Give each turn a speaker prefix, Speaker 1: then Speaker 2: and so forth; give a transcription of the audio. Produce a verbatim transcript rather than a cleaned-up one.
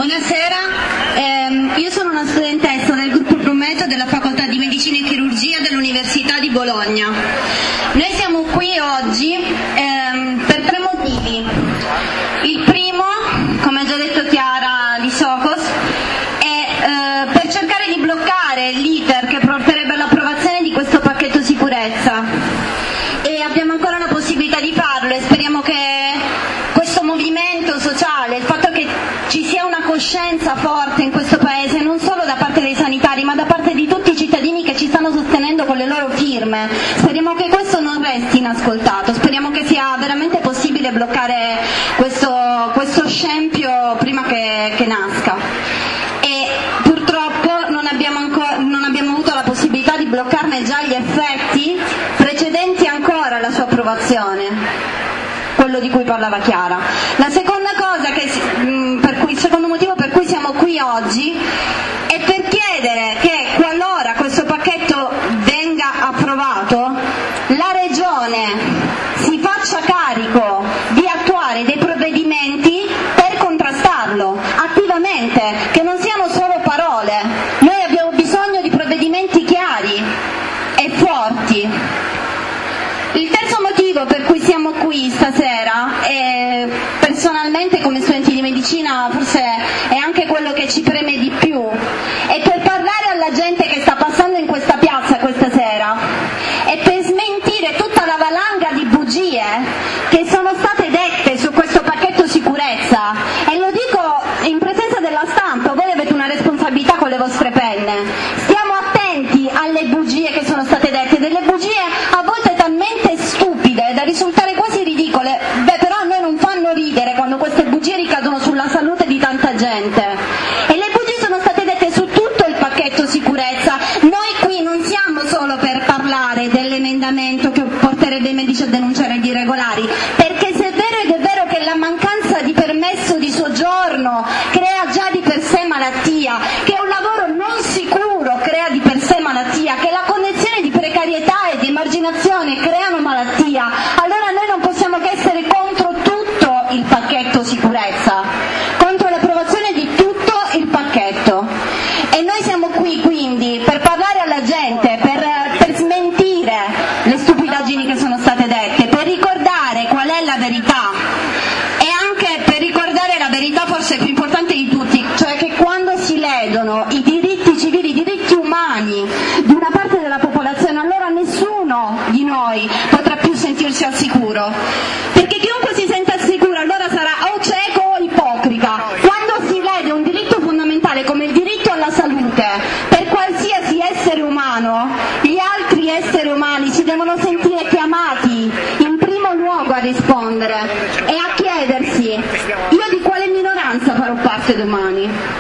Speaker 1: Buonasera, ehm, io sono una studentessa del gruppo Prometeo della Facoltà di Medicina e Chirurgia dell'Università di Bologna. Noi siamo qui oggi ehm, per tre motivi. Il primo, come ha già detto Chiara di Socos, è eh, per cercare di bloccare l'iter che porterebbe all'approvazione di questo pacchetto sicurezza. E abbiamo ancora la possibilità di farlo e speriamo che questo movimento sociale, il fatto che ci sia una coscienza forte in questo Paese, non solo da parte dei sanitari, ma da parte di tutti i cittadini che ci stanno sostenendo con le loro firme, speriamo che questo non resti inascoltato, speriamo che sia veramente possibile bloccare questo, questo scempio prima che, che nasca. E purtroppo non abbiamo, ancora, non abbiamo avuto la possibilità di bloccarne già gli effetti precedenti ancora alla sua approvazione, quello di cui parlava Chiara. La seconda cosa che, per cui, il secondo motivo per cui siamo qui oggi è per chiedere che qualora questo pacchetto venga approvato, la Regione si faccia carico di attuare dei provvedimenti per contrastarlo attivamente, che non siano solo parole. Noi abbiamo bisogno di provvedimenti chiari e forti. Il terzo motivo per cui siamo qui stasera, e personalmente come studenti di medicina forse è anche quello che ci preme di più, è per parlare alla gente che sta passando in questa piazza questa sera e per smentire tutta la valanga di bugie che sono state dette su questo pacchetto sicurezza. E lo dico in presenza della stampa, voi avete una responsabilità con le vostre penne. Stiamo attenti alle bugie che sono state dette, delle bugie a volte talmente stupide da risultare quasi ridicole. Beh, però a noi non fanno ridere quando queste bugie ricadono sulla salute di tanta gente. E le bugie sono state dette su tutto il pacchetto sicurezza. Noi qui non siamo solo per parlare dell'emendamento che porterebbe i medici a denunciare gli irregolari, perché se è vero ed è vero che la mancanza di permesso di soggiorno crea già di per sé malattia, che un lavoro non sicuro crea di per sé malattia, che la condizione di precarietà e di emarginazione creano malattia, allora noi non possiamo che essere contro tutto il pacchetto sicurezza, contro l'approvazione di tutto il pacchetto. E noi siamo qui quindi per parlare alla gente, per, per smentire le stupidaggini che sono state dette, per ricordare qual è la verità e anche per ricordare la verità forse più importante di tutti, cioè che quando si ledono i diritti civili, i diritti umani di una parte della popolazione, allora nessuno di noi potrà più sentirsi al sicuro, perché chiunque si senta al sicuro allora sarà o cieco o ipocrita. Quando si lede un diritto fondamentale come il diritto alla salute per qualsiasi essere umano, gli altri esseri umani si devono sentire chiamati in primo luogo a rispondere e a chiedersi: io di quale minoranza farò parte domani?